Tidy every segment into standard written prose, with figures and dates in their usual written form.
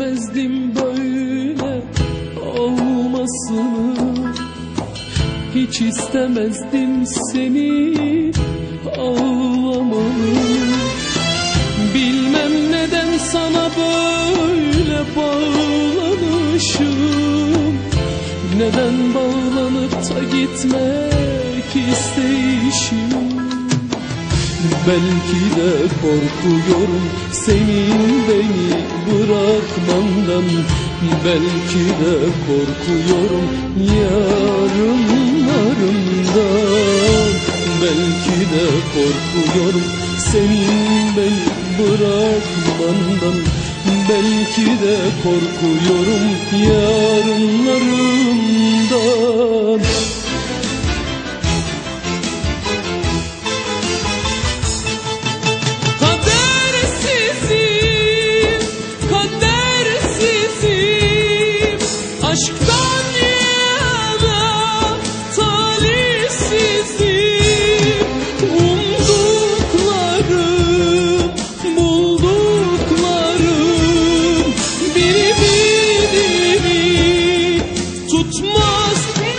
istemezdim böyle olmasını. Hiç istemezdim seni ağlamanı. Bilmem neden sana böyle bağlanışım, neden bağlanıp da gitmek isteyişim. Belki de korkuyorum senin beni bırakmandan. Belki de korkuyorum yarınlarımdan. Belki de korkuyorum senin beni bırakmandan. Belki de korkuyorum yarınlarımdan. Aşktan yana talihsizim. Umduklarım, bulduklarım biri birini tutmaz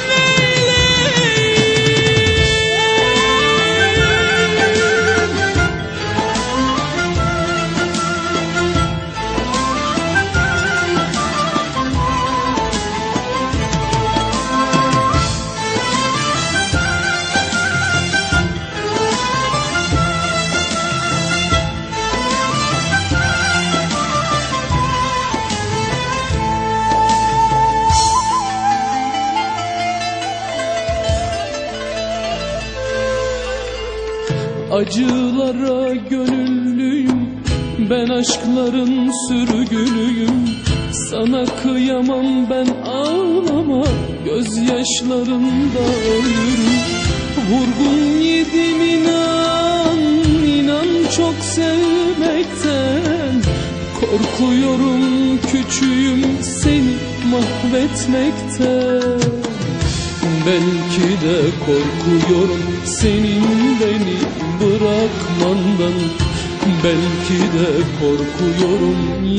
acılara gönüllüyüm, ben aşkların sürgünüyüm. Sana kıyamam ben ağlama, gözyaşlarında ölürüm. Vurgun yedim inan, inan çok sevmekten. Korkuyorum küçüğüm seni mahvetmekten. Belki de korkuyorum senin beni bırakmandan. Belki de korkuyorum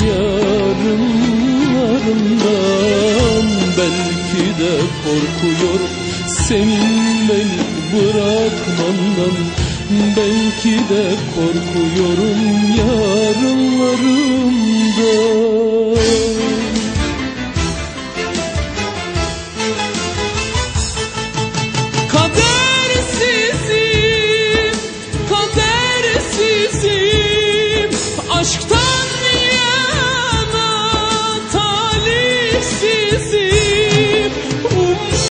yarınlarımdan. Belki de korkuyorum senin beni bırakmandan. Belki de korkuyorum yarınlarımdan.